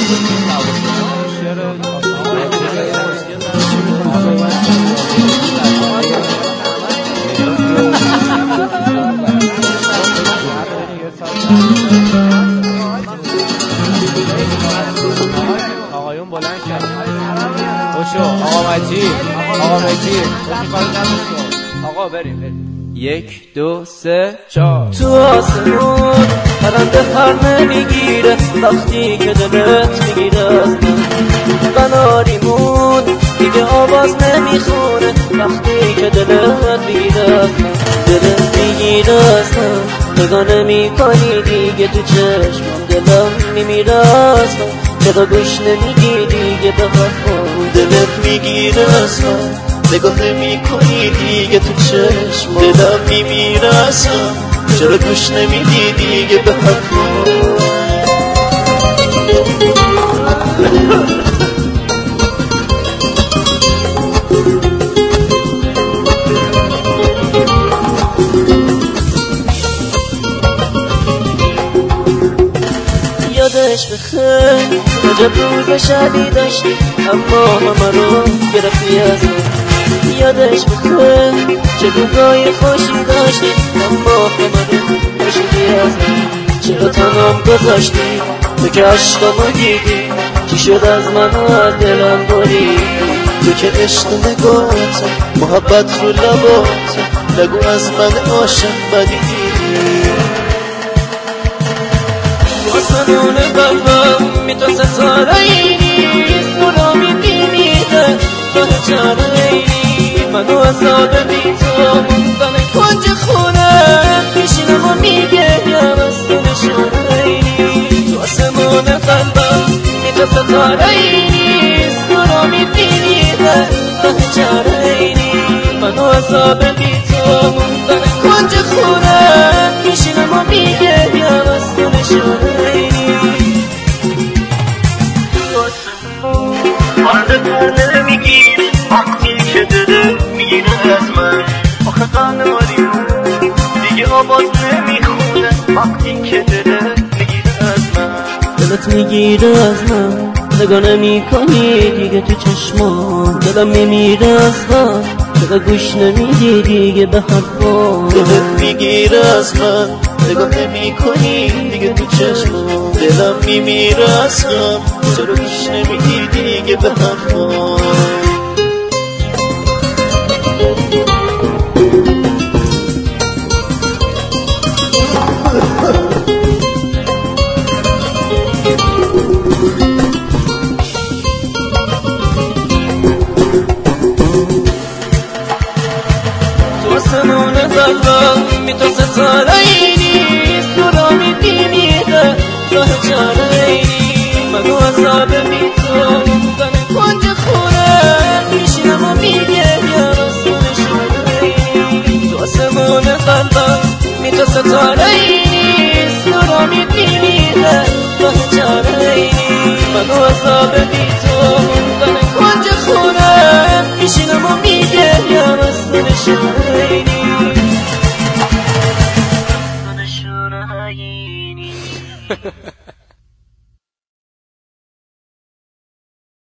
آقایون بلند شد. خوشو آقا مجید، آقا مجید آقا بریم. 1 2 3 4 تو آسمون پرنده پر نمیگیره وقتی که دلت میگیره از من. قناریمون دیگه آواز نمیخونه وقتی که دلت میگیره از من. دلت میگیره از من، نگاه نمیکنی دیگه تو چشمم. دلم میمیره از من، چرا گوش نمیگی دیگه به حرفم. دلت میگیره از من، نگاه نمی کنی دیگه تو چشم. دلم میمیره از من، چرا گوش نمیدی دیگه به حرفم. یادش بخیر عجب روز شبی داشتی اما همه رو گرفتی از من. یادش بخیر چه روزای خوشی داشتی اما همه رو کشیدی از من. چرا تنام گذاشتی تو که عشقمو دیدی؟ چی شد از من و از دلم بری؟ تو که عشق نگاهت محبت رو لبات نگو از من عاشق بدیدی. آسمون قلبم میتو ستاره ای نیست تو را میبینیده راه چاره ای منو عذاب بی تو موندن کنج خونه میشینم و میگم از تو نشانه ای نیست. تو آسمون قلبم میتو ستاره ای نیست تو را میبینیده راه چاره ای منو عذاب بی تو موندن کنج خونه میشینم و میگم از تو نشانه ای مرد پر نمیگیره وقتی که دلت میگیره از من. آخه قناریمون دیگه آواز نمیخونه وقتی که دلت میگیره از من. دلت میگیره از من، نگاه نمی کنی دیگه تو چشمان. دلم میمیره از من، چرا گوش نمیدی دیگه به حرفام. دلت میگیره از من، نگاه نمی کنی دیگه تو چشمم. دلم میمیره از من، چرا گوش نمیدی دیگه به حرفام. تو آسمون قلبم میتو ستاره ای نیست تو را میبینیده راه چاره ای منو عذاب بی تو موندن کنج خونه میشینم و میگم از تو نشانه ای. تو آسمون قلبم میتو ستاره ای نیست تو را میبینیده راه چاره ای منو عذاب بی